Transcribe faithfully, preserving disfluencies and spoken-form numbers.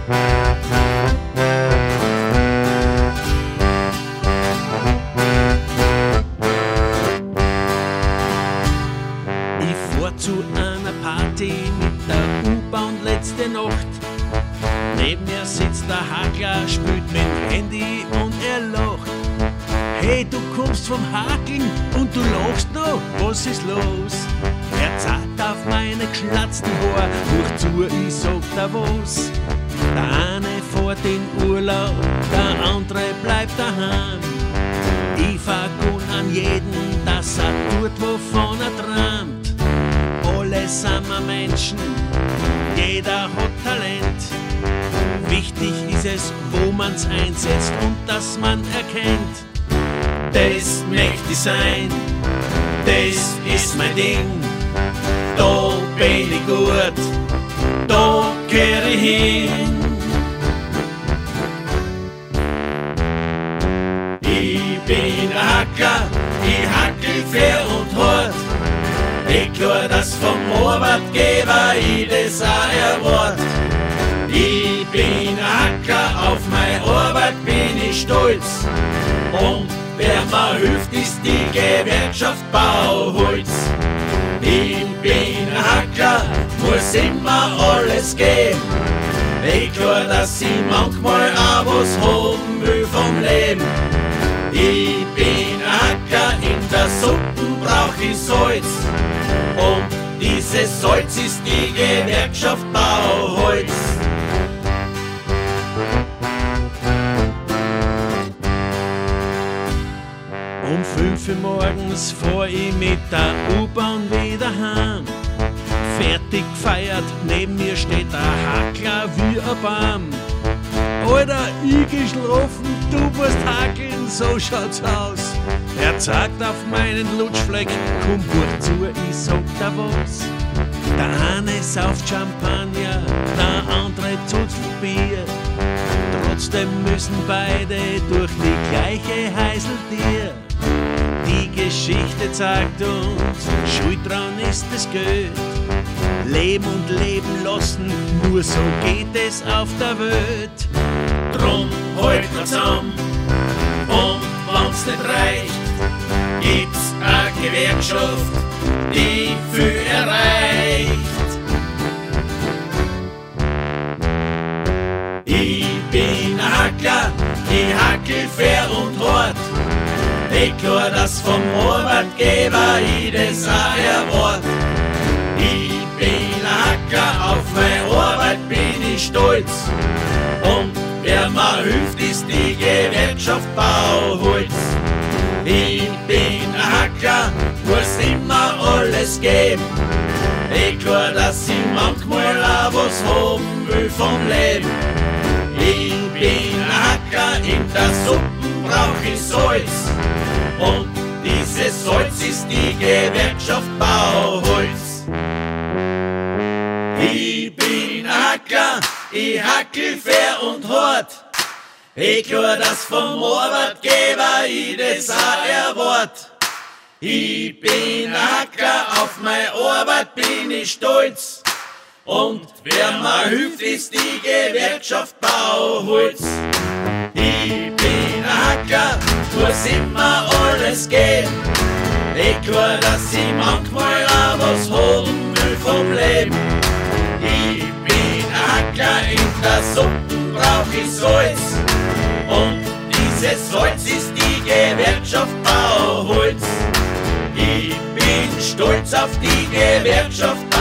Ich fahr zu einer Party mit der U-Bahn letzte Nacht. Neben mir sitzt der Hakler, spielt mit dem Handy und er lacht. Hey, du kommst vom Hakeln und du lachst noch, was ist los? Er zart auf meine geschlatzten Haare, hoch zu, ich sag da was. Der eine fährt in Urlaub, der andere bleibt daheim. Ich vergun an jeden, dass er tut, wovon er träumt. Alle sind wir Menschen, jeder hat Talent. Wichtig ist es, wo man's einsetzt und dass man erkennt. Das möchte ich sein, das ist mein Ding. Da bin ich gut, da gehör ich hin. Ich bin ein Hacker, ich hackel fair und hart. Ich glaub, dass vom Arbeitgeber ich das auch erwart. Ich bin ein Hacker, auf meine Arbeit bin ich stolz. Und wer mir hilft, ist die Gewerkschaft Bauholz. Ich bin ein Hacker, muss immer alles geben. Ich glaub, dass ich manchmal auch was haben will vom Leben. Ich bin ein Hacker, in der Suppe brauch ich Salz. Und dieses Salz ist die Gewerkschaft Bauholz. Um fünf Uhr morgens fahr ich mit der U-Bahn wieder heim. Fertig gefeiert, neben mir steht der Hackler wie ein Baum. Alter, ich geschlafen, du musst hackeln, so schaut's aus. Er zeigt auf meinen Lutschfleck, komm hoch zu, ich sag da was. Der eine sauft Champagner, der andere zuzelt Bier. Trotzdem müssen beide durch die gleiche Heißeltier. Die Geschichte zeigt uns, schuld dran ist es Geld. Leben und leben lassen, nur so geht es auf der Welt. Drum halt wir zusammen und wenn's nicht reicht, gibt's eine Gewerkschaft, die viel erreicht. Ich bin ein Hackler, ich hackel fair und hart. Ich glaub, dass vom Arbeitgeber ich das auch erwart. Ich bin ein Hacker, auf meine Arbeit bin ich stolz. Und wer mir hilft, ist die Gewerkschaft Bauholz. Ich bin ein Hacker, muss immer alles geben. Ich glaub, dass ich manchmal auch was haben will vom Leben. Ich bin ein Hacker, in der Suppe brauch ich Salz. Und dieses Salz ist die Gewerkschaft Bauholz. Ich bin ein Hacker, ich hackel fair und hart. Ich glaub, dass vom Arbeitgeber ich das auch erwart. Ich bin ein Hacker, auf meine Arbeit bin ich stolz. Und wer mir hilft, ist die Gewerkschaft Bauholz. Ich bin ein Hacker, muss immer alles geben. Ich glaub, dass ich manchmal auch was haben will vom Leben. Ich bin ein Hacker, in der Suppe brauch ich Salz. Und dieses Salz ist die Gewerkschaft Bauholz. Ich bin stolz auf die Gewerkschaft